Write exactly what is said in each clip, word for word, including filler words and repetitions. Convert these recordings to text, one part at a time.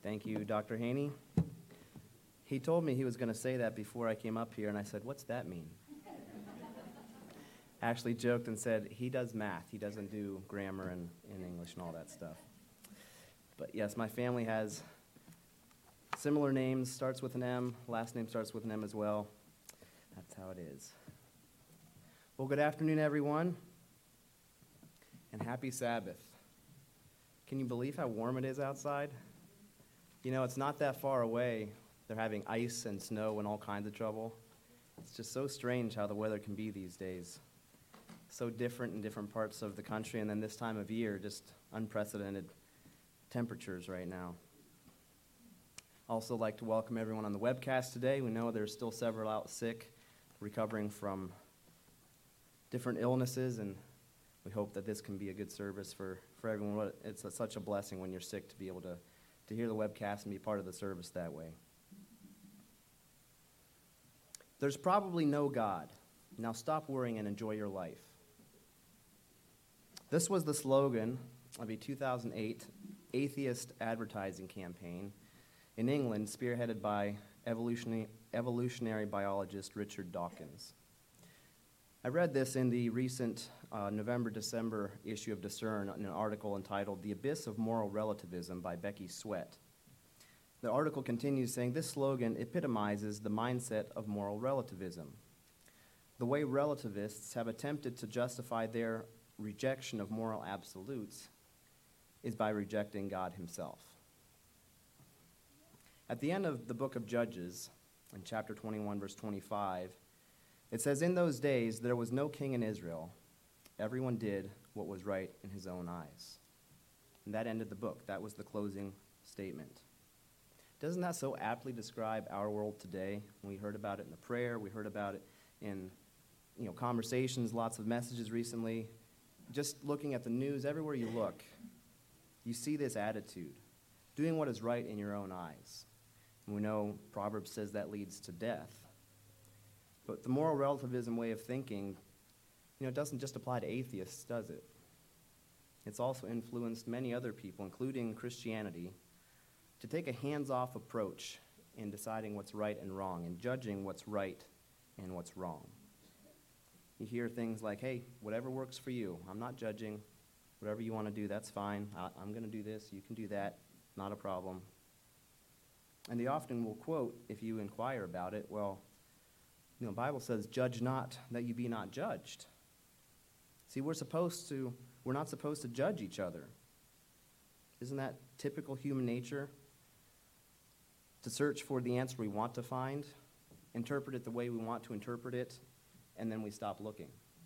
Thank you, Doctor Haney. He told me he was going to say that before I came up here, and I said, what's that mean? Actually joked and said he does math. He doesn't do grammar and, and English and all that stuff. But yes, my family has similar names, starts with an M, last name starts with an M as well. That's how it is. Well, good afternoon, everyone, and happy Sabbath. Can you believe how warm it is outside? You know, it's not that far away. They're having ice and snow and all kinds of trouble. It's just so strange how the weather can be these days. So different in different parts of the country, and then this time of year, just unprecedented temperatures right now. Also like to welcome everyone on the webcast today. We know there's still several out sick, recovering from different illnesses, and we hope that this can be a good service for, for everyone. It's a, such a blessing when you're sick to be able to, to hear the webcast and be part of the service that way. There's probably no God. Now stop worrying and enjoy your life. This was the slogan of a two thousand eight atheist advertising campaign in England, spearheaded by evolutionary, evolutionary biologist Richard Dawkins. I read this in the recent uh, November-December issue of Discern in an article entitled "The Abyss of Moral Relativism" by Becky Sweat. The article continues saying, this slogan epitomizes the mindset of moral relativism. The way relativists have attempted to justify their rejection of moral absolutes is by rejecting God himself. At the end of the book of Judges, in chapter twenty-one, verse twenty-five, it says, "In those days there was no king in Israel. Everyone did what was right in his own eyes." And that ended the book. That was the closing statement. Doesn't that so aptly describe our world today? We heard about it in the prayer. We heard about it in, you know, conversations, lots of messages recently. Just looking at the news, everywhere you look, you see this attitude, doing what is right in your own eyes. And we know Proverbs says that leads to death. But the moral relativism way of thinking, you know, it doesn't just apply to atheists, does it? It's also influenced many other people, including Christianity, to take a hands-off approach in deciding what's right and wrong and judging what's right and what's wrong. You hear things like, hey, whatever works for you. I'm not judging. Whatever you want to do, that's fine. I, I'm going to do this. You can do that. Not a problem. And they often will quote, if you inquire about it, well, you know, the Bible says, judge not that you be not judged. See, we're supposed to, we're not supposed to judge each other. Isn't that typical human nature? To search for the answer we want to find, interpret it the way we want to interpret it, and then we stop looking.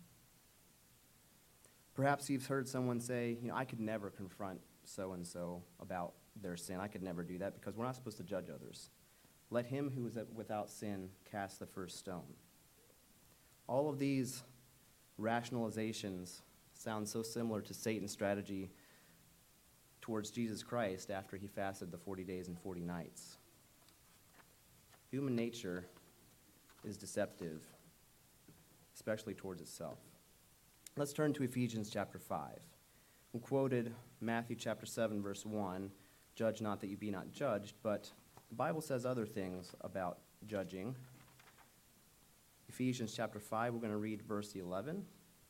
Perhaps you've heard someone say, you know, I could never confront so-and-so about their sin. I could never do that because we're not supposed to judge others. Let him who is without sin cast the first stone. All of these rationalizations sound so similar to Satan's strategy towards Jesus Christ after he fasted the forty days and forty nights. Human nature is deceptive, especially towards itself. Let's turn to Ephesians chapter five. We quoted Matthew chapter seven, verse one, judge not that you be not judged, but the Bible says other things about judging. Ephesians chapter five, we're going to read verse eleven.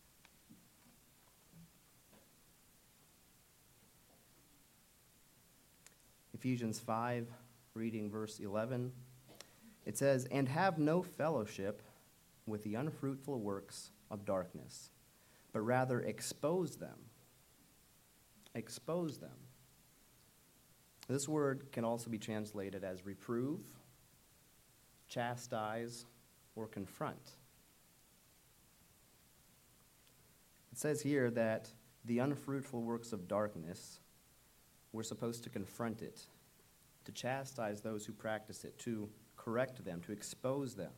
Ephesians five, reading verse eleven. It says, "And have no fellowship with the unfruitful works of darkness, but rather expose them." Expose them. This word can also be translated as reprove, chastise, or confront. It says here that the unfruitful works of darkness, we're supposed to confront it, to chastise those who practice it, to correct them, to expose them.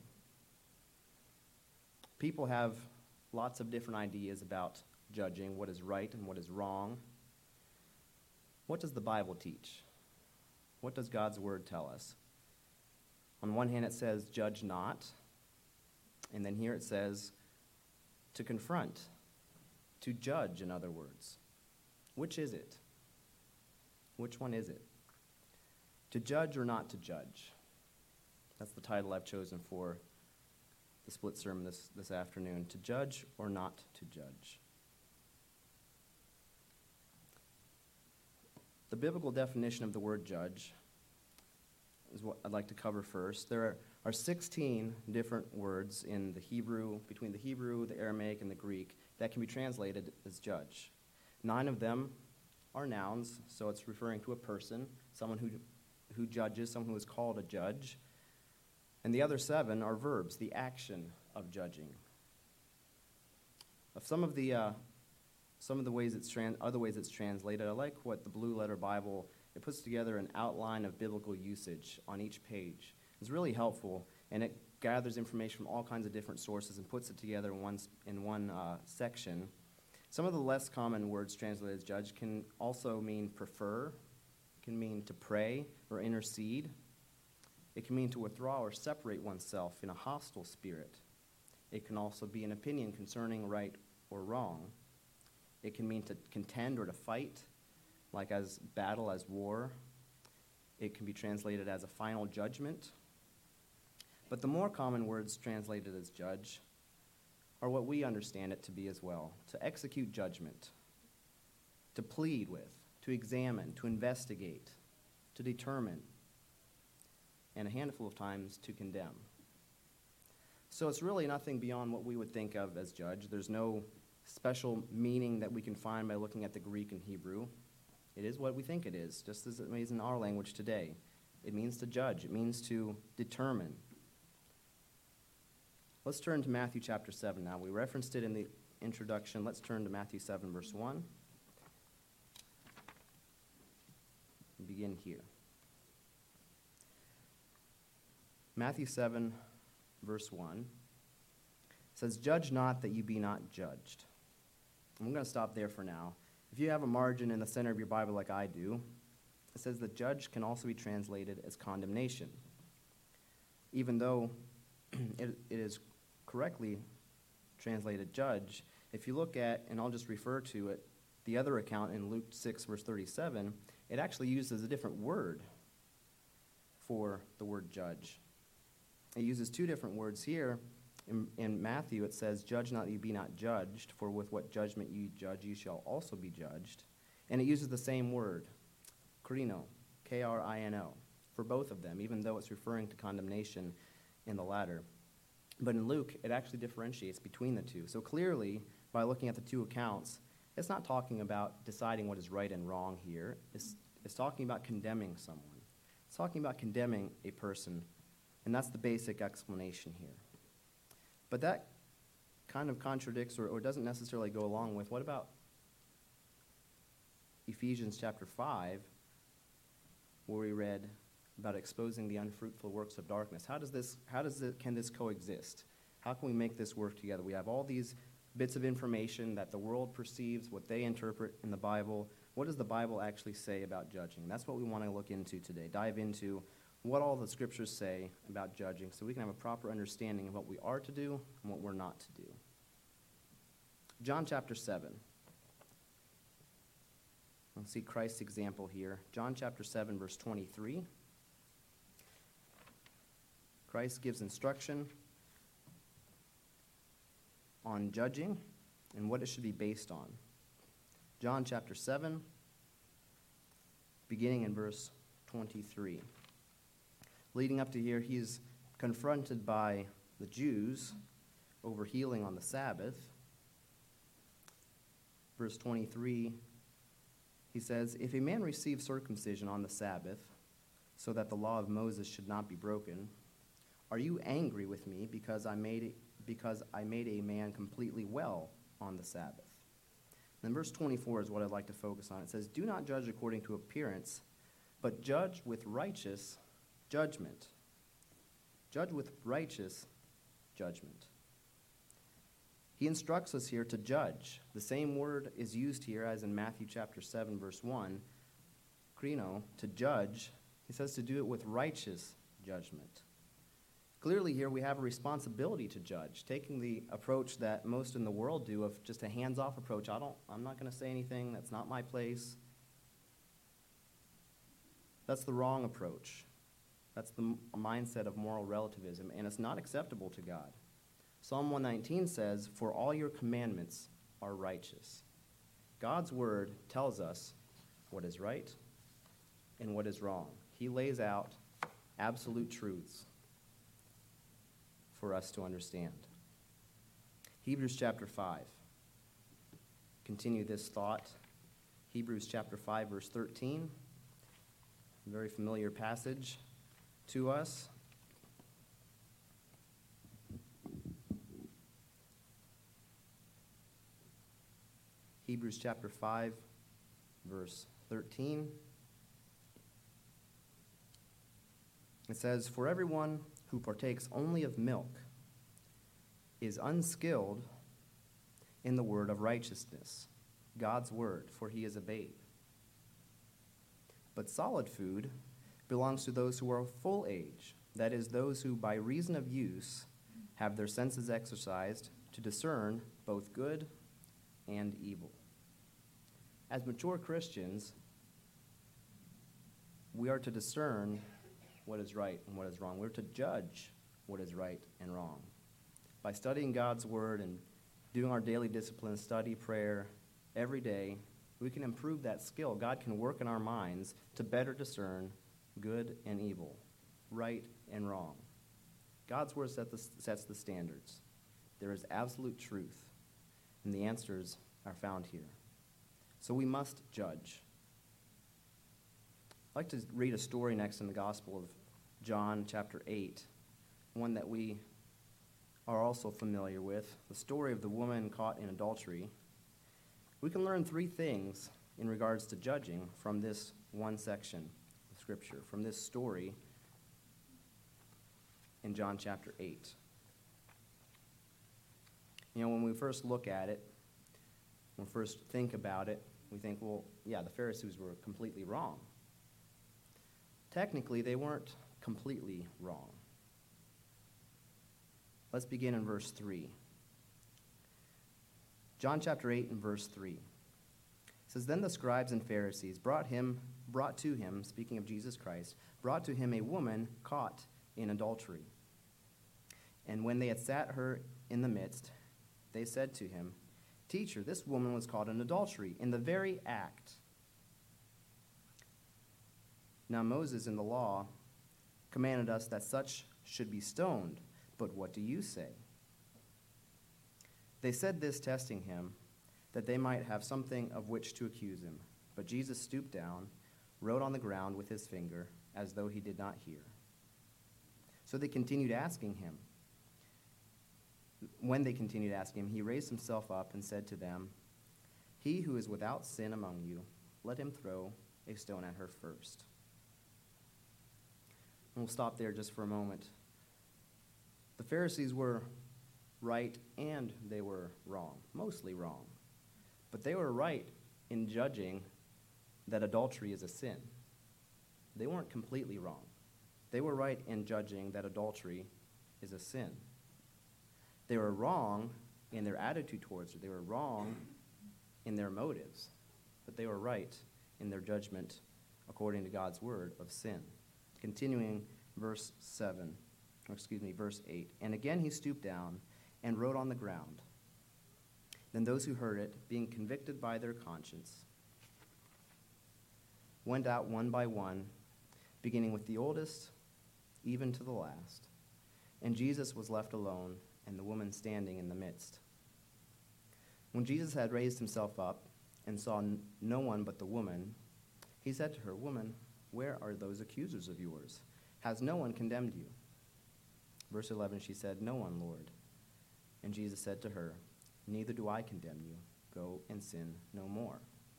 People have lots of different ideas about judging what is right and what is wrong. What does the Bible teach? What does God's word tell us? On one hand, it says, judge not. And then here it says, to confront, to judge, in other words. Which is it? Which one is it? To judge or not to judge? That's the title I've chosen for the split sermon this, this afternoon. To judge or not to judge? The biblical definition of the word judge is what I'd like to cover first. There are, are sixteen different words in the Hebrew, between the Hebrew, the Aramaic, and the Greek, that can be translated as judge. Nine of them are nouns, so it's referring to a person, someone who, who judges, someone who is called a judge. And the other seven are verbs, the action of judging. Of some of the uh, some of the ways it's trans- other ways it's translated, I like what the Blue Letter Bible, it puts together an outline of biblical usage on each page. It's really helpful, and it gathers information from all kinds of different sources and puts it together in one, in one uh, section. Some of the less common words translated as judge can also mean prefer, can mean to pray or intercede. It can mean to withdraw or separate oneself in a hostile spirit. It can also be an opinion concerning right or wrong. It can mean to contend or to fight, like as battle, as war. It can be translated as a final judgment. But the more common words translated as judge are what we understand it to be as well: to execute judgment, to plead with, to examine, to investigate, to determine, and a handful of times to condemn. So it's really nothing beyond what we would think of as judge. There's no special meaning that we can find by looking at the Greek and Hebrew. It is what we think it is, just as it means in our language today. It means to judge. It means to determine. Let's turn to Matthew chapter seven now. We referenced it in the introduction. Let's turn to Matthew seven, verse one. We begin here. Matthew seven, verse one says, "Judge not that you be not judged." I'm going to stop there for now. If you have a margin in the center of your Bible like I do, it says that judge can also be translated as condemnation. Even though it, it is correctly translated judge, if you look at, and I'll just refer to it, the other account in Luke six, verse thirty-seven, it actually uses a different word for the word judge. It uses two different words here. In, in Matthew, it says, "Judge not that you be not judged, for with what judgment you judge, you shall also be judged." And it uses the same word, krino, K R I N O, for both of them, even though it's referring to condemnation in the latter. But in Luke, it actually differentiates between the two. So clearly, by looking at the two accounts, it's not talking about deciding what is right and wrong here. It's, it's talking about condemning someone. It's talking about condemning a person, and that's the basic explanation here. But that kind of contradicts or, or doesn't necessarily go along with, what about Ephesians chapter five, where we read about exposing the unfruitful works of darkness? How does this, how does it, can this coexist? How can we make this work together? We have all these bits of information that the world perceives, what they interpret in the Bible. What does the Bible actually say about judging? That's what we want to look into today, dive into what all the scriptures say about judging, so we can have a proper understanding of what we are to do and what we're not to do. John chapter seven. We'll see Christ's example here. John chapter seven, verse twenty-three. Christ gives instruction on judging and what it should be based on. John chapter seven, beginning in verse twenty-three. Leading up to here, he's confronted by the Jews over healing on the Sabbath. Verse twenty-three, he says, "If a man receives circumcision on the Sabbath, so that the law of Moses should not be broken, are you angry with me because I made it, because I made a man completely well on the Sabbath?" Then verse twenty-four is what I'd like to focus on. It says, "Do not judge according to appearance, but judge with righteous judgment." Judge with righteous judgment. He instructs us here to judge. The same word is used here as in Matthew chapter seven, verse one, krino, to judge. He says to do it with righteous judgment. Clearly here we have a responsibility to judge, taking the approach that most in the world do of just a hands-off approach. I don't, I'm not going to say anything. That's not my place. That's the wrong approach. That's the m- mindset of moral relativism, and it's not acceptable to God. Psalm one nineteen says, "For all your commandments are righteous." God's word tells us what is right and what is wrong. He lays out absolute truths for us to understand. Hebrews chapter five. Continue this thought. Hebrews chapter five, verse thirteen. A very familiar passage to us. Hebrews chapter five, verse thirteen. It says, "For everyone who partakes only of milk is unskilled in the word of righteousness, God's word, for he is a babe. But solid food belongs to those who are of full age, that is, those who by reason of use have their senses exercised to discern both good and evil." As mature Christians, we are to discern what is right and what is wrong. We're to judge what is right and wrong. By studying God's word and doing our daily discipline, study, prayer, every day, we can improve that skill. God can work in our minds to better discern good and evil, right and wrong. God's word set the, sets the standards. There is absolute truth, and the answers are found here. So we must judge. I'd like to read a story next in the Gospel of John, chapter eight, one that we are also familiar with, the story of the woman caught in adultery. We can learn three things in regards to judging from this one section of Scripture, from this story in John chapter eight. You know, when we first look at it, when we first think about it, we think, well, yeah, the Pharisees were completely wrong. Technically, they weren't completely wrong. Let's begin in verse three. John chapter eight and verse three. It says, "Then the scribes and Pharisees brought him, brought to him, speaking of Jesus Christ, brought to him a woman caught in adultery. And when they had sat her in the midst, they said to him, 'Teacher, this woman was caught in adultery in the very act.' Now Moses in the law commanded us that such should be stoned, but what do you say?" They said this, testing him, that they might have something of which to accuse him. But Jesus stooped down, wrote on the ground with his finger, as though he did not hear. So they continued asking him. When they continued asking him, he raised himself up and said to them, "He who is without sin among you, let him throw a stone at her first." And we'll stop there just for a moment. The Pharisees were right and they were wrong, mostly wrong. But they were right in judging that adultery is a sin. They weren't completely wrong. They were right in judging that adultery is a sin. They were wrong in their attitude towards it. They were wrong in their motives. But they were right in their judgment, according to God's word, of sin. Continuing verse seven, or excuse me, verse eight. "And again he stooped down and wrote on the ground. Then those who heard it, being convicted by their conscience, went out one by one, beginning with the oldest, even to the last. And Jesus was left alone, and the woman standing in the midst. When Jesus had raised himself up and saw no one but the woman, he said to her, 'Woman, where are those accusers of yours? Has no one condemned you?' Verse eleven, she said, 'No one, Lord.' And Jesus said to her, 'Neither do I condemn you. Go and sin no more.'"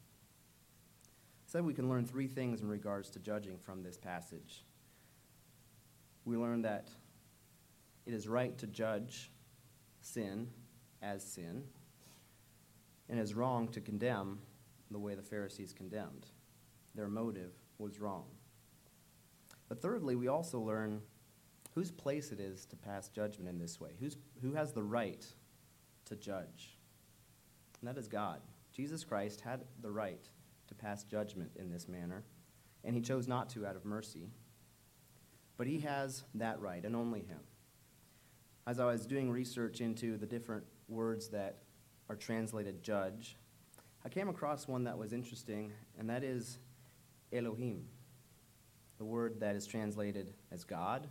So we can learn three things in regards to judging from this passage. We learn that it is right to judge sin as sin, and it is wrong to condemn the way the Pharisees condemned. Their motive was wrong. But thirdly, we also learn whose place it is to pass judgment in this way. Who's, who has the right to judge? And that is God. Jesus Christ had the right to pass judgment in this manner, and he chose not to out of mercy. But he has that right, and only him. As I was doing research into the different words that are translated judge, I came across one that was interesting, and that is Elohim, the word that is translated as God,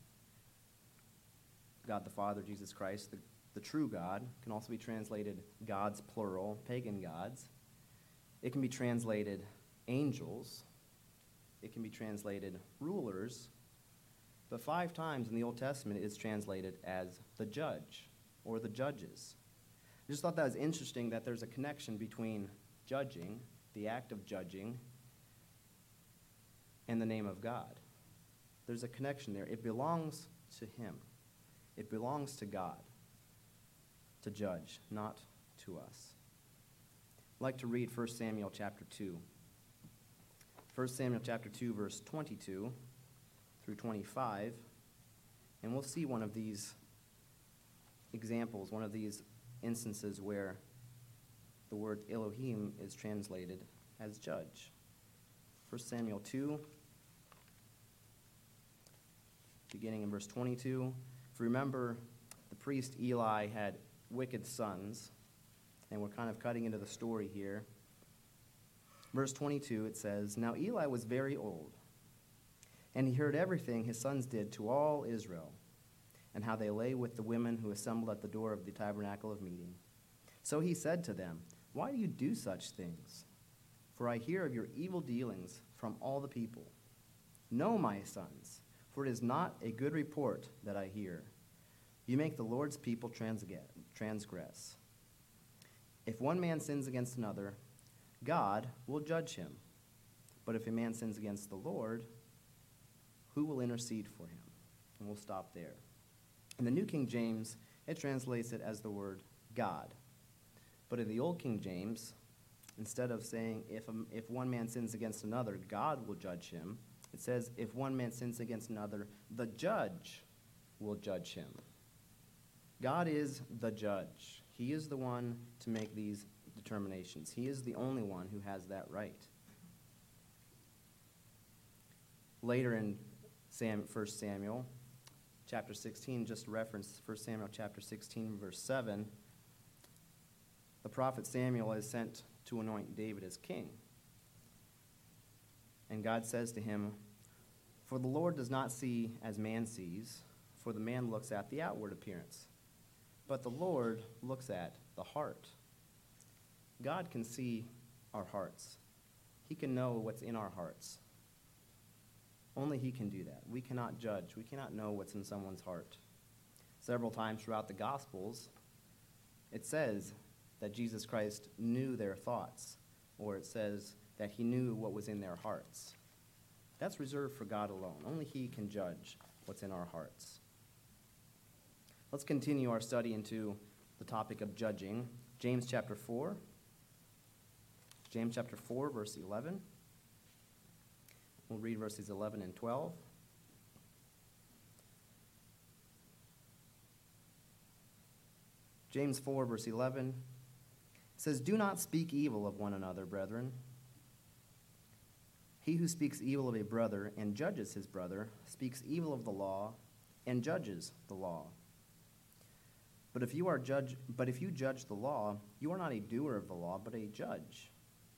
God the Father, Jesus Christ, the, the true God, can also be translated gods, plural, pagan gods. It can be translated angels. It can be translated rulers. But five times in the Old Testament it is translated as the judge or the judges. I just thought that was interesting that there's a connection between judging, the act of judging, and the name of God. There's a connection there. It belongs to him. It belongs to God to judge, not to us. I'd like to read First Samuel chapter two. First Samuel chapter two, verse twenty-two through twenty-five, and we'll see one of these examples, one of these instances where the word Elohim is translated as judge. First Samuel two, beginning in verse twenty-two. If you remember, the priest Eli had wicked sons, and we're kind of cutting into the story here. Verse twenty-two, it says, "Now Eli was very old, and he heard everything his sons did to all Israel, and how they lay with the women who assembled at the door of the tabernacle of meeting. So he said to them, 'Why do you do such things? For I hear of your evil dealings from all the people. No, my sons, for it is not a good report that I hear. You make the Lord's people transgress. If one man sins against another, God will judge him. But if a man sins against the Lord, who will intercede for him?'" And we'll stop there. In the New King James, it translates it as the word God. But in the Old King James, instead of saying if, a, if one man sins against another, God will judge him, it says if one man sins against another, the judge will judge him. God is the judge. He is the one to make these determinations. He is the only one who has that right. Later in Sam, First Samuel chapter sixteen, just reference First Samuel chapter sixteen, verse seven, the prophet Samuel is sent to anoint David as king. And God says to him, "For the Lord does not see as man sees, for the man looks at the outward appearance, but the Lord looks at the heart." God can see our hearts. He can know what's in our hearts. Only he can do that. We cannot judge. We cannot know what's in someone's heart. Several times throughout the Gospels, it says that Jesus Christ knew their thoughts, or it says that he knew what was in their hearts. That's reserved for God alone. Only he can judge what's in our hearts. Let's continue our study into the topic of judging. James chapter four. James chapter four, verse eleven. We'll read verses eleven and twelve. James four, verse eleven. It says, "Do not speak evil of one another, brethren. He who speaks evil of a brother and judges his brother speaks evil of the law and judges the law. But if you are judge, but if you judge the law, you are not a doer of the law, but a judge.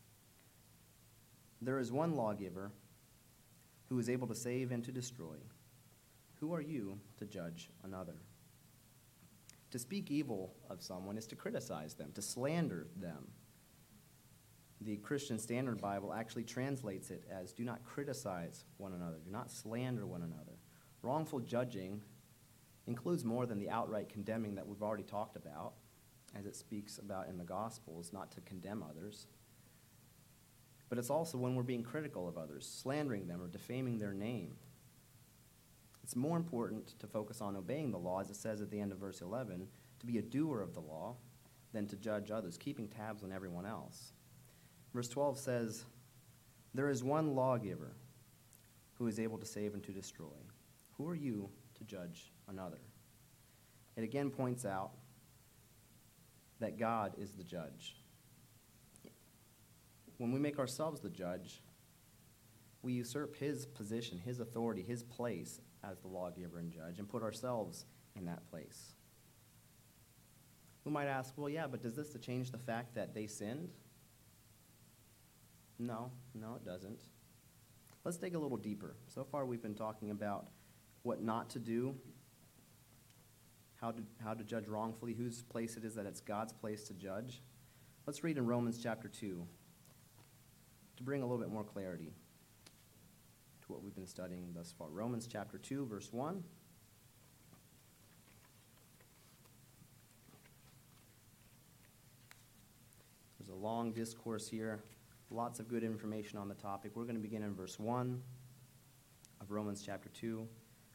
There is one lawgiver who is able to save and to destroy. Who are you to judge another?" To speak evil of someone is to criticize them, to slander them. The Christian Standard Bible actually translates it as, "Do not criticize one another, do not slander one another." Wrongful judging includes more than the outright condemning that we've already talked about, as it speaks about in the Gospels, not to condemn others. But it's also when we're being critical of others, slandering them or defaming their name. It's more important to focus on obeying the law, as it says at the end of verse eleven, to be a doer of the law than to judge others, keeping tabs on everyone else. Verse twelve says, "There is one lawgiver who is able to save and to destroy. Who are you to judge another?" It again points out that God is the judge. When we make ourselves the judge, we usurp his position, his authority, his place as the lawgiver and judge, and put ourselves in that place. We might ask, well, yeah, but does this change the fact that they sinned? No, no, it doesn't. Let's dig a little deeper. So far, we've been talking about what not to do, how to, how to judge wrongfully, whose place it is that it's God's place to judge. Let's read in Romans chapter two to bring a little bit more clarity to what we've been studying thus far. Romans chapter two, verse one. There's a long discourse here, lots of good information on the topic. We're going to begin in verse one of Romans chapter two.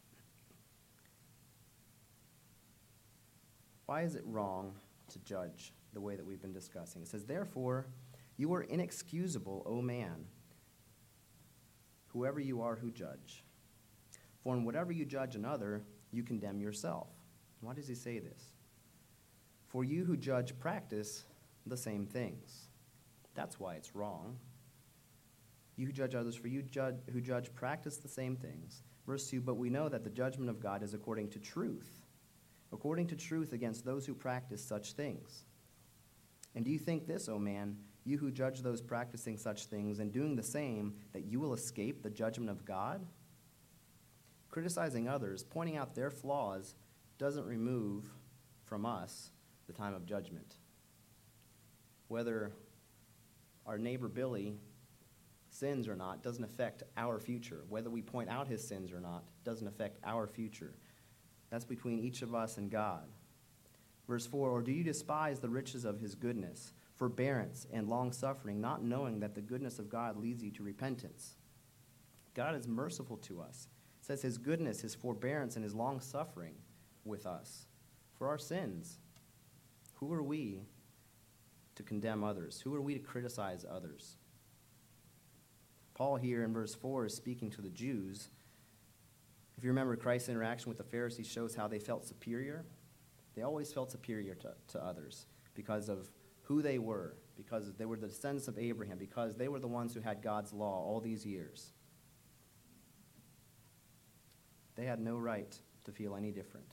Why is it wrong to judge the way that we've been discussing? It says, therefore, you are inexcusable, O man, whoever you are who judge. For in whatever you judge another, you condemn yourself. Why does he say this? For you who judge practice the same things. That's why it's wrong. You who judge others, for you judge, who judge practice the same things. Verse two, but we know that the judgment of God is according to truth, according to truth against those who practice such things. And do you think this, O man, you who judge those practicing such things and doing the same, that you will escape the judgment of God? Criticizing others, pointing out their flaws, doesn't remove from us the time of judgment. Whether our neighbor Billy sins or not doesn't affect our future. Whether we point out his sins or not doesn't affect our future. That's between each of us and God. Verse four, or do you despise the riches of his goodness, forbearance, and long-suffering, not knowing that the goodness of God leads you to repentance? God is merciful to us. It says his goodness, his forbearance, and his long-suffering with us for our sins. Who are we to condemn others? Who are we to criticize others? Paul here in verse four is speaking to the Jews. If you remember, Christ's interaction with the Pharisees shows how they felt superior. They always felt superior to, to others because of who they were, because they were the descendants of Abraham, because they were the ones who had God's law all these years. They had no right to feel any different.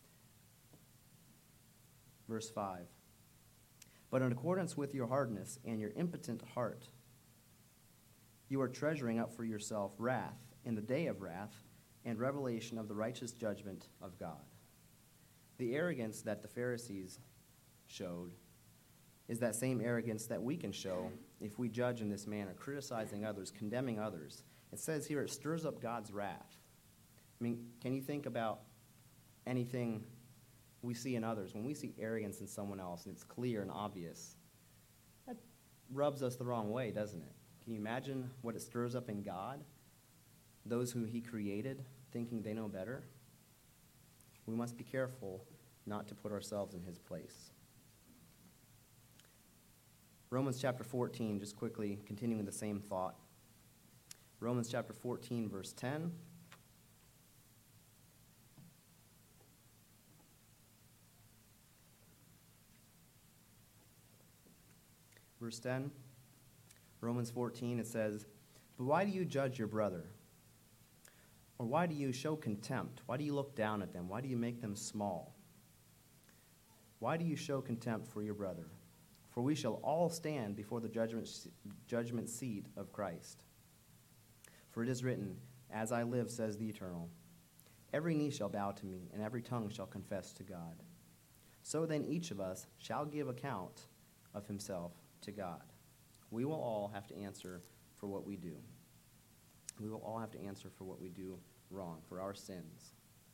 Verse five, but in accordance with your hardness and your impotent heart, you are treasuring up for yourself wrath in the day of wrath and revelation of the righteous judgment of God. The arrogance that the Pharisees showed is that same arrogance that we can show if we judge in this manner, criticizing others, condemning others. It says here it stirs up God's wrath. I mean, can you think about anything we see in others? When we see arrogance in someone else and it's clear and obvious, that rubs us the wrong way, doesn't it? Can you imagine what it stirs up in God? Those who he created thinking they know better? We must be careful not to put ourselves in his place. Romans chapter fourteen, just quickly continuing the same thought. Romans chapter fourteen, verse ten. Verse ten, Romans fourteen, it says, but why do you judge your brother? Or why do you show contempt? Why do you look down at them? Why do you make them small? Why do you show contempt for your brother? For we shall all stand before the judgment, judgment seat of Christ. For it is written, as I live, says the Eternal, every knee shall bow to me, and every tongue shall confess to God. So then each of us shall give account of himself to God. We will all have to answer for what we do. We will all have to answer for what we do wrong, for our sins.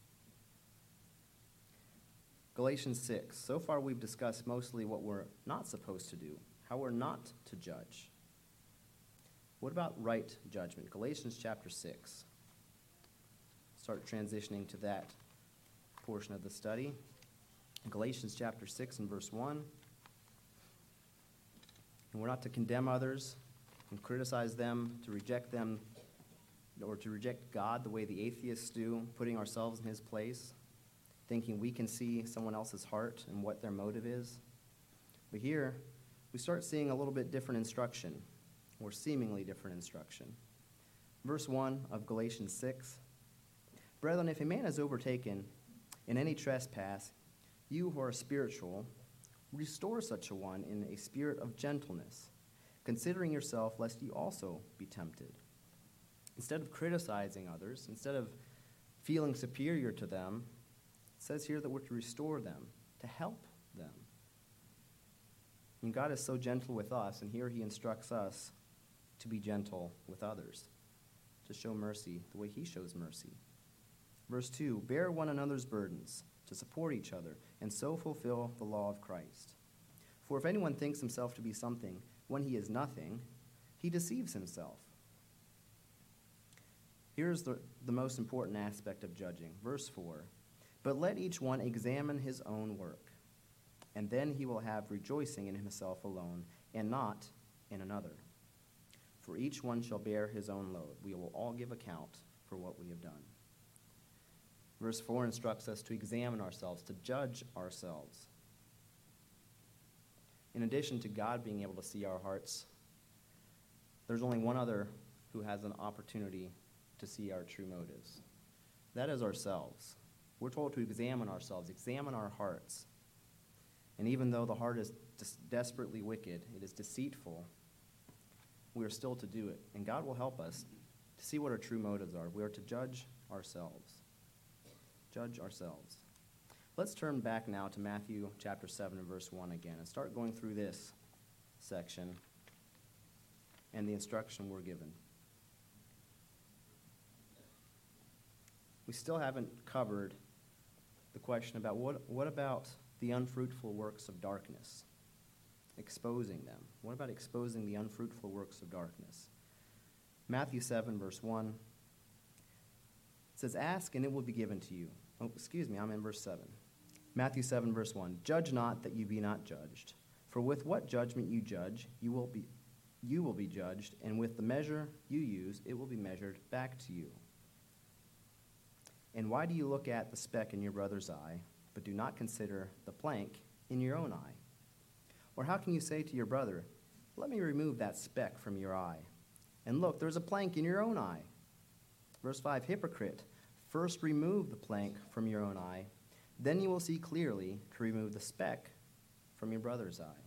Galatians six. So far we've discussed mostly what we're not supposed to do, how we're not to judge. What about right judgment? Galatians chapter six. Start transitioning to that portion of the study. Galatians chapter six and verse one. And we're not to condemn others and criticize them, to reject them, or to reject God the way the atheists do, putting ourselves in his place, thinking we can see someone else's heart and what their motive is. But here, we start seeing a little bit different instruction, or seemingly different instruction. Verse one of Galatians six, Brethren, if a man is overtaken in any trespass, you who are spiritual, restore such a one in a spirit of gentleness, considering yourself, lest you also be tempted. Instead of criticizing others, instead of feeling superior to them, it says here that we're to restore them, to help them. And God is so gentle with us, and here he instructs us to be gentle with others, to show mercy the way he shows mercy. Verse two, bear one another's burdens, to support each other, and so fulfill the law of Christ. For if anyone thinks himself to be something when he is nothing, he deceives himself. Here's the, the most important aspect of judging. Verse four, but let each one examine his own work, and then he will have rejoicing in himself alone, and not in another. For each one shall bear his own load. We will all give account for what we have done. Verse four instructs us to examine ourselves, to judge ourselves. In addition to God being able to see our hearts, there's only one other who has an opportunity to see our true motives. That is ourselves. We're told to examine ourselves, examine our hearts. And even though the heart is des- desperately wicked, it is deceitful, we are still to do it. And God will help us to see what our true motives are. We are to judge ourselves. Judge ourselves. Let's turn back now to Matthew chapter seven and verse one again and start going through this section and the instruction we're given. We still haven't covered the question about what, what about the unfruitful works of darkness? Exposing them. What about exposing the unfruitful works of darkness? Matthew seven, verse one. It says, ask and it will be given to you. Oh, excuse me, I'm in verse seven. Matthew seven, verse one. Judge not that you be not judged. For with what judgment you judge, you will be, you will be judged, and with the measure you use, it will be measured back to you. And why do you look at the speck in your brother's eye, but do not consider the plank in your own eye? Or how can you say to your brother, let me remove that speck from your eye? And look, there's a plank in your own eye. Verse five, hypocrite, first remove the plank from your own eye, then you will see clearly to remove the speck from your brother's eye.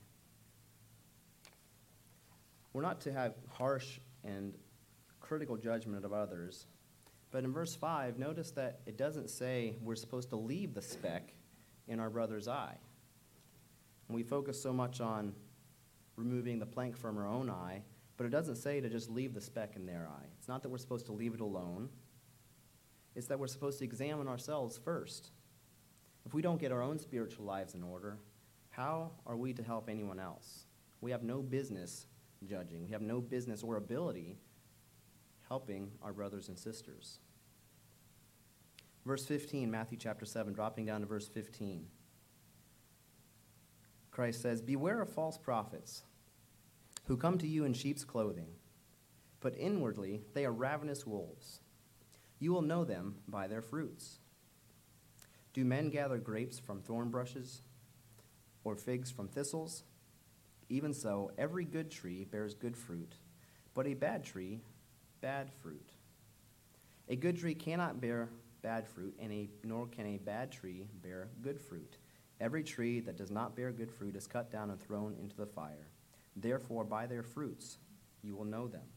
We're not to have harsh and critical judgment of others, but in verse five, notice that it doesn't say we're supposed to leave the speck in our brother's eye. And we focus so much on removing the plank from our own eye, but it doesn't say to just leave the speck in their eye. It's not that we're supposed to leave it alone. It's that we're supposed to examine ourselves first. If we don't get our own spiritual lives in order, how are we to help anyone else? We have no business judging. We have no business or ability helping our brothers and sisters. Verse fifteen, Matthew chapter seven, dropping down to verse fifteen. Christ says, beware of false prophets who come to you in sheep's clothing, but inwardly they are ravenous wolves. You will know them by their fruits. Do men gather grapes from thorn bushes or figs from thistles? Even so, every good tree bears good fruit, but a bad tree, bad fruit. A good tree cannot bear bad fruit, and a, nor can a bad tree bear good fruit. Every tree that does not bear good fruit is cut down and thrown into the fire. Therefore, by their fruits you will know them.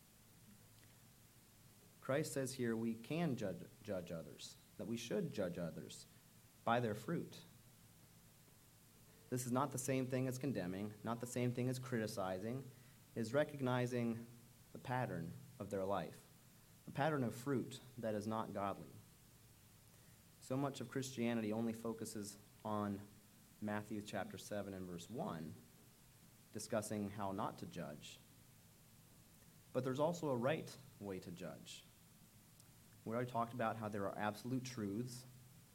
Christ says here we can judge, judge others, that we should judge others by their fruit. This is not the same thing as condemning, not the same thing as criticizing. It is recognizing the pattern of their life, a pattern of fruit that is not godly. So much of Christianity only focuses on Matthew chapter seven and verse one, discussing how not to judge. But there's also a right way to judge. We already talked about how there are absolute truths,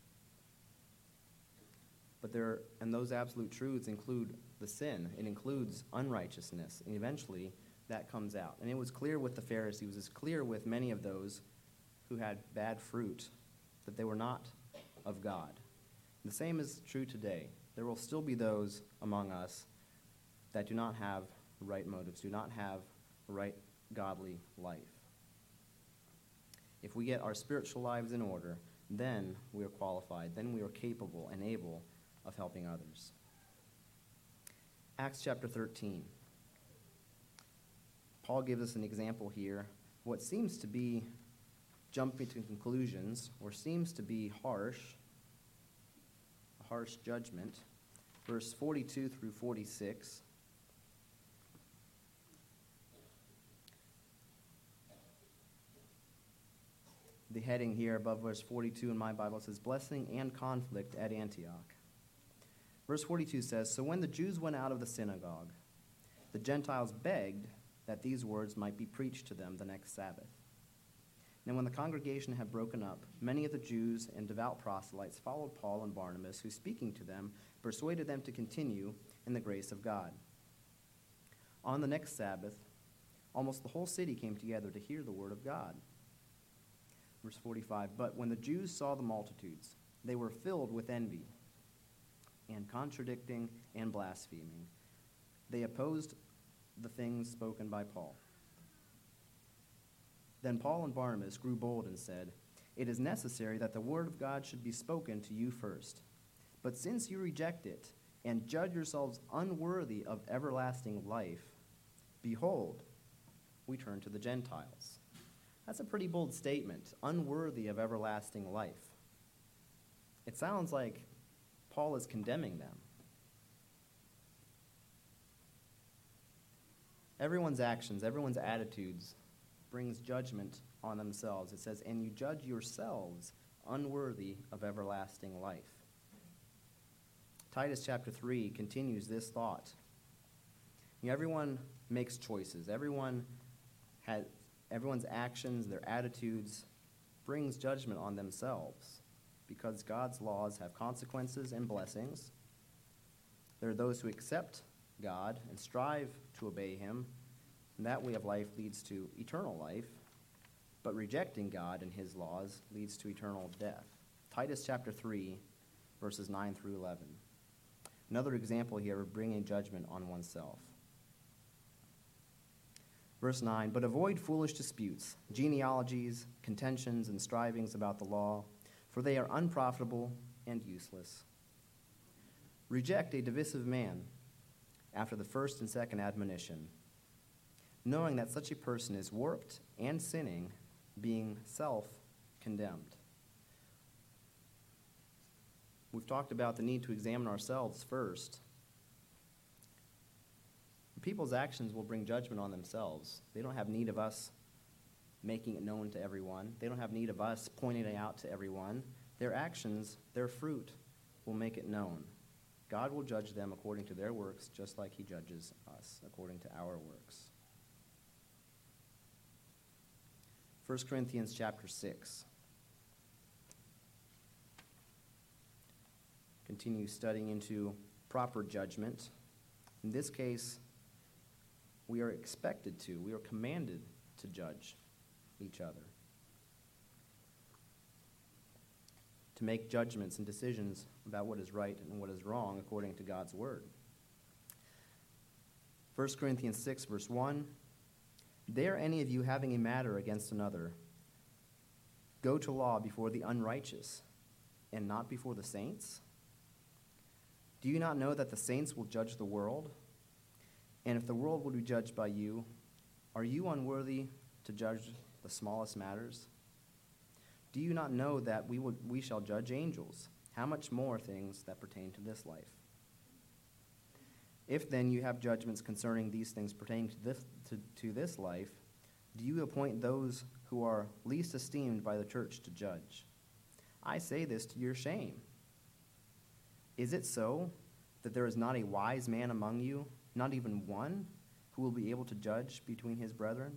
but there, and those absolute truths include the sin. It includes unrighteousness, and eventually that comes out. And it was clear with the Pharisees, it was clear with many of those who had bad fruit that they were not of God. The same is true today. There will still be those among us that do not have right motives, do not have right godly life. If we get our spiritual lives in order, then we are qualified, then we are capable and able of helping others. Acts chapter thirteen. Paul gives us an example here. What seems to be jumping to conclusions, or seems to be harsh, a harsh judgment. Verse forty-two through forty-six. The heading here above verse forty-two in my Bible says, Blessing and Conflict at Antioch. Verse forty-two says, So when the Jews went out of the synagogue, the Gentiles begged that these words might be preached to them the next Sabbath. And when the congregation had broken up, many of the Jews and devout proselytes followed Paul and Barnabas, who, speaking to them, persuaded them to continue in the grace of God. On the next Sabbath, almost the whole city came together to hear the word of God. Verse forty-five, But when the Jews saw the multitudes, they were filled with envy, and contradicting and blaspheming. They opposed the things spoken by Paul. Then Paul and Barnabas grew bold and said, It is necessary that the word of God should be spoken to you first. But since you reject it, and judge yourselves unworthy of everlasting life, behold, we turn to the Gentiles. That's a pretty bold statement, unworthy of everlasting life. It sounds like Paul is condemning them. Everyone's actions, everyone's attitudes brings judgment on themselves. It says, and you judge yourselves unworthy of everlasting life. Titus chapter three continues this thought. You know, everyone makes choices. Everyone has, everyone's actions, their attitudes brings judgment on themselves because God's laws have consequences and blessings. There are those who accept God and strive to obey him, and that way of life leads to eternal life, but rejecting God and his laws leads to eternal death. Titus chapter three, verses nine through eleven. Another example here of bringing judgment on oneself. Verse nine, But avoid foolish disputes, genealogies, contentions, and strivings about the law, for they are unprofitable and useless. Reject a divisive man after the first and second admonition, knowing that such a person is warped and sinning, being self-condemned. We've talked about the need to examine ourselves first. People's actions will bring judgment on themselves. They don't have need of us making it known to everyone. They don't have need of us pointing it out to everyone. Their actions, their fruit, will make it known. God will judge them according to their works, just like he judges us according to our works. First Corinthians chapter six. Continue studying into proper judgment. In this case, we are expected to, we are commanded to judge each other, to make judgments and decisions about what is right and what is wrong according to God's word. First Corinthians six, verse one, Dare any of you having a matter against another go to law before the unrighteous and not before the saints? Do you not know that the saints will judge the world? And if the world will be judged by you, are you unworthy to judge the smallest matters? Do you not know that we will, we shall judge angels? How much more things that pertain to this life? If then you have judgments concerning these things pertaining to this, to, to this life, do you appoint those who are least esteemed by the church to judge? I say this to your shame. Is it so that there is not a wise man among you, not even one, who will be able to judge between his brethren?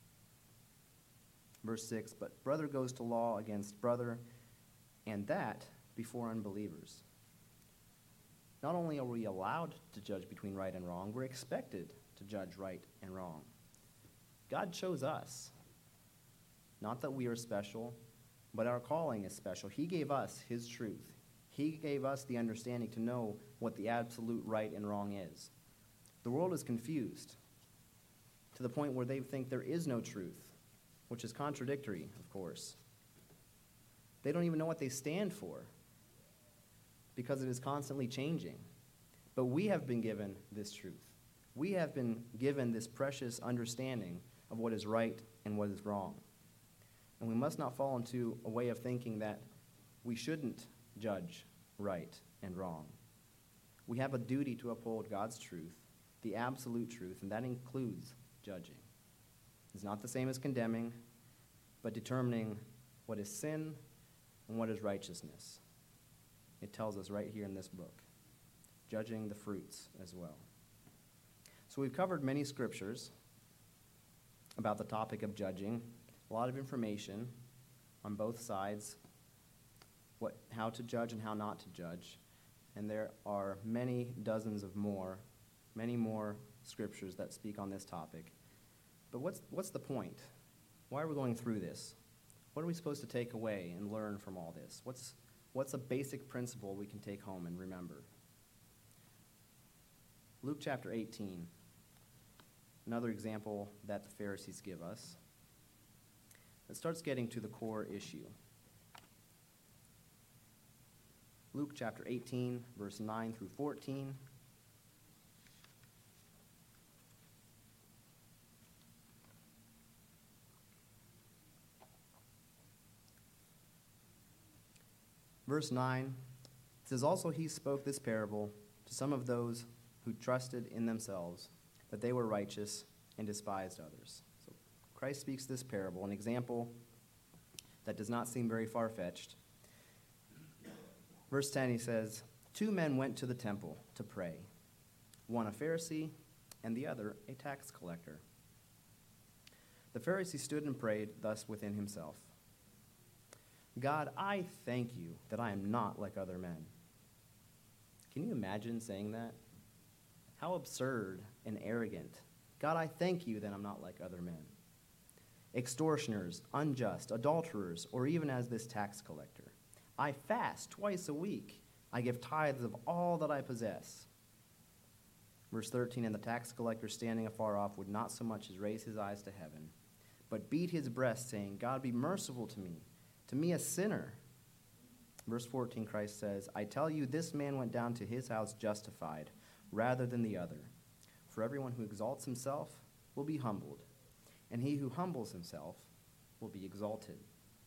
Verse six, But brother goes to law against brother, and that before unbelievers. Not only are we allowed to judge between right and wrong, we're expected to judge right and wrong. God chose us. Not that we are special, but our calling is special. He gave us his truth. He gave us the understanding to know what the absolute right and wrong is. The world is confused to the point where they think there is no truth. which is contradictory, of course. They don't even know what they stand for because it is constantly changing. But we have been given this truth. We have been given this precious understanding of what is right and what is wrong. And we must not fall into a way of thinking that we shouldn't judge right and wrong. We have a duty to uphold God's truth, the absolute truth, and that includes judging. It's not the same as condemning, but determining what is sin and what is righteousness. It tells us right here in this book, judging the fruits as well. So we've covered many scriptures about the topic of judging, a lot of information on both sides, what, how to judge and how not to judge. And there are many dozens of more, many more scriptures that speak on this topic. But what's, what's the point? Why are we going through this? What are we supposed to take away and learn from all this? What's, what's a basic principle we can take home and remember? Luke chapter eighteen, another example that the Pharisees give us. It starts getting to the core issue. Luke chapter eighteen, verse nine through fourteen. Verse nine says, "Also he spoke this parable to some of those who trusted in themselves that they were righteous and despised others." So Christ speaks this parable, an example that does not seem very far-fetched. Verse ten, he says, "Two men went to the temple to pray, one a Pharisee and the other a tax collector. The Pharisee stood and prayed thus within himself, 'God, I thank you that I am not like other men.'" Can you imagine saying that? How absurd and arrogant. God, I thank you that I'm not like other men. Extortioners, unjust, adulterers, or even as this tax collector. I fast twice a week. I give tithes of all that I possess. Verse thirteen, "And the tax collector standing afar off would not so much as raise his eyes to heaven, but beat his breast, saying, 'God, be merciful to me, to me a sinner.' Verse fourteen, Christ says, "I tell you, this man went down to his house justified rather than the other. For everyone who exalts himself will be humbled, and he who humbles himself will be exalted."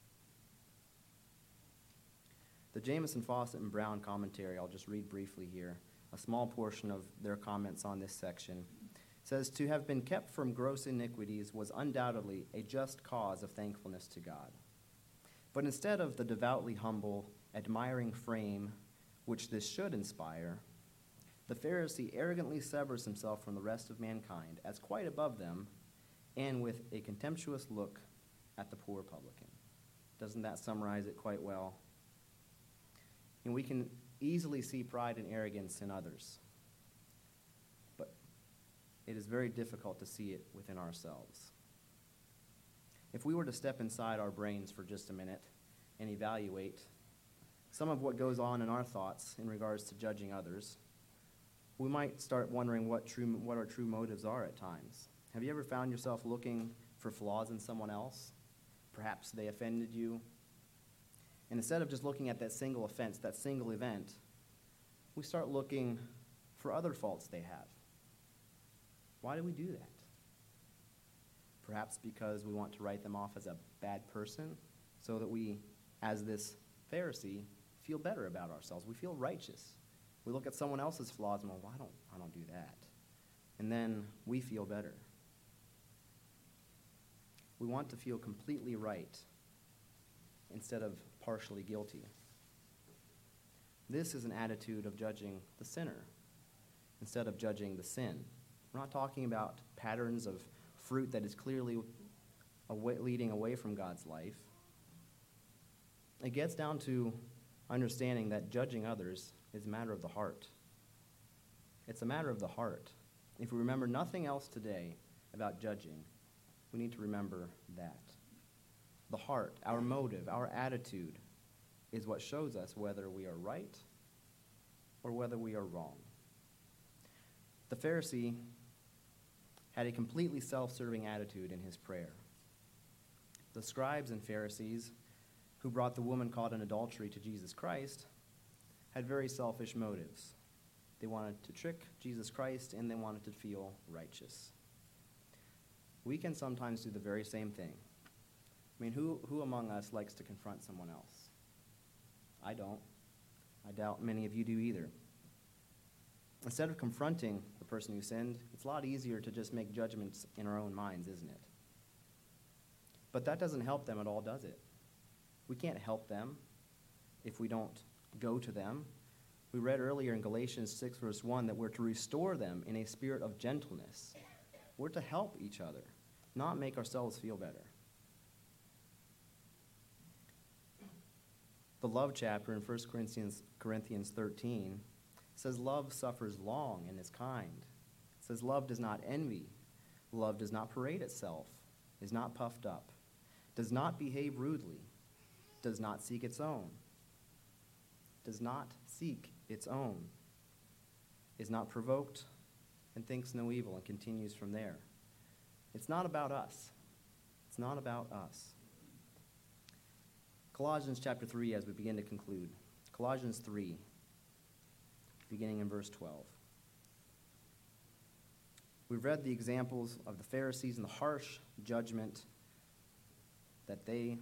The Jamieson, Fawcett, and Brown commentary, I'll just read briefly here, a small portion of their comments on this section, says, "To have been kept from gross iniquities was undoubtedly a just cause of thankfulness to God. But instead of the devoutly humble, admiring frame which this should inspire, the Pharisee arrogantly severs himself from the rest of mankind as quite above them, and with a contemptuous look at the poor publican." Doesn't that summarize it quite well? And we can easily see pride and arrogance in others, but it is very difficult to see it within ourselves. If we were to step inside our brains for just a minute and evaluate some of what goes on in our thoughts in regards to judging others, we might start wondering what true what our true motives are at times. Have you ever found yourself looking for flaws in someone else? Perhaps they offended you. And instead of just looking at that single offense, that single event, we start looking for other faults they have. Why do we do that? Perhaps because we want to write them off as a bad person, so that we, as this Pharisee, feel better about ourselves. We feel righteous. We look at someone else's flaws and go, well, I don't, I don't do that. And then we feel better. We want to feel completely right instead of partially guilty. This is an attitude of judging the sinner instead of judging the sin. We're not talking about patterns of fruit that is clearly away, leading away from God's life. It gets down to understanding that judging others is a matter of the heart. It's a matter of the heart. If we remember nothing else today about judging, we need to remember that. The heart, our motive, our attitude is what shows us whether we are right or whether we are wrong. The Pharisee had a completely self-serving attitude in his prayer. The scribes and Pharisees who brought the woman caught in adultery to Jesus Christ had very selfish motives. They wanted to trick Jesus Christ, and they wanted to feel righteous. We can sometimes do the very same thing. I mean, who, who among us likes to confront someone else? I don't. I doubt many of you do either. Instead of confronting the person who sinned, it's a lot easier to just make judgments in our own minds, isn't it? But that doesn't help them at all, does it? We can't help them if we don't go to them. We read earlier in Galatians six, verse one, that we're to restore them in a spirit of gentleness. We're to help each other, not make ourselves feel better. The love chapter in First Corinthians, Corinthians thirteen says love suffers long and is kind. It says love does not envy. Love does not parade itself, is not puffed up, does not behave rudely, does not seek its own, does not seek its own, is not provoked, and thinks no evil, and continues from there. It's not about us. It's not about us. Colossians chapter three, as we begin to conclude. Colossians three, beginning in verse twelve. We've read the examples of the Pharisees and the harsh judgment that they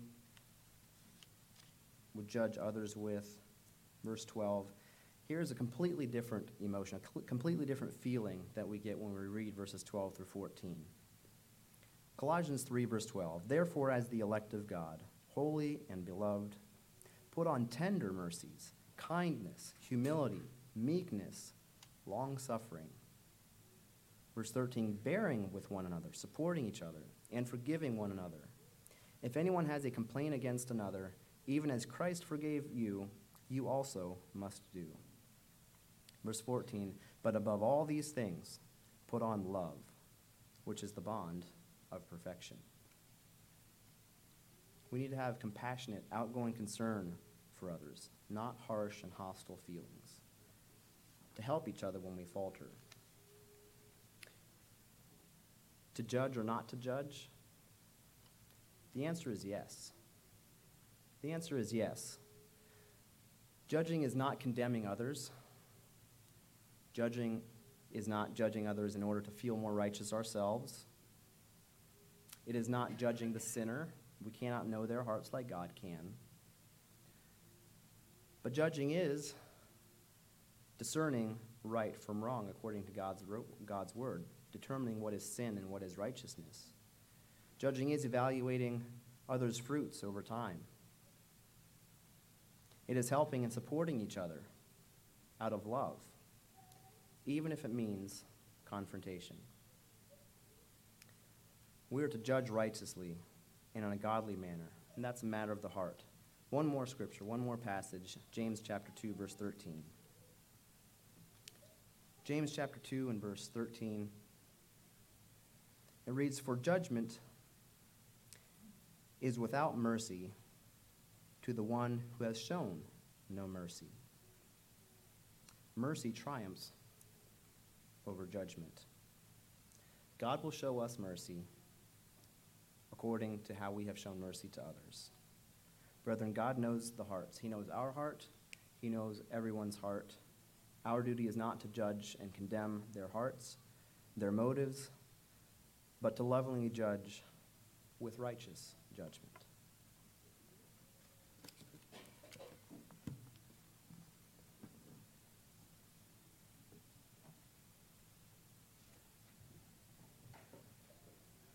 would judge others with. Verse twelve. Here's a completely different emotion, a completely different feeling that we get when we read verses twelve through fourteen. Colossians three, verse twelve. Therefore, as the elect of God, holy and beloved, put on tender mercies, kindness, humility, meekness, long-suffering. Verse thirteen, bearing with one another, supporting each other, and forgiving one another. If anyone has a complaint against another, even as Christ forgave you, you also must do. Verse fourteen, but above all these things, put on love, which is the bond of perfection. We need to have compassionate, outgoing concern for others, not harsh and hostile feelings, to help each other when we falter. To judge or not to judge? The answer is yes. The answer is yes. Judging is not condemning others. Judging is not judging others in order to feel more righteous ourselves. It is not judging the sinner. We cannot know their hearts like God can. But judging is discerning right from wrong according to God's, God's word, determining what is sin and what is righteousness. Judging is evaluating others' fruits over time. It is helping and supporting each other out of love, even if it means confrontation. We are to judge righteously and in a godly manner, and that's a matter of the heart. One more scripture, one more passage, James chapter two, verse thirteen. James chapter two and verse thirteen. It reads, for judgment is without mercy to the one who has shown no mercy. Mercy triumphs over judgment. God will show us mercy according to how we have shown mercy to others. Brethren, God knows the hearts. He knows our heart. He knows everyone's heart. Our duty is not to judge and condemn their hearts, their motives, but to lovingly judge with righteous judgment.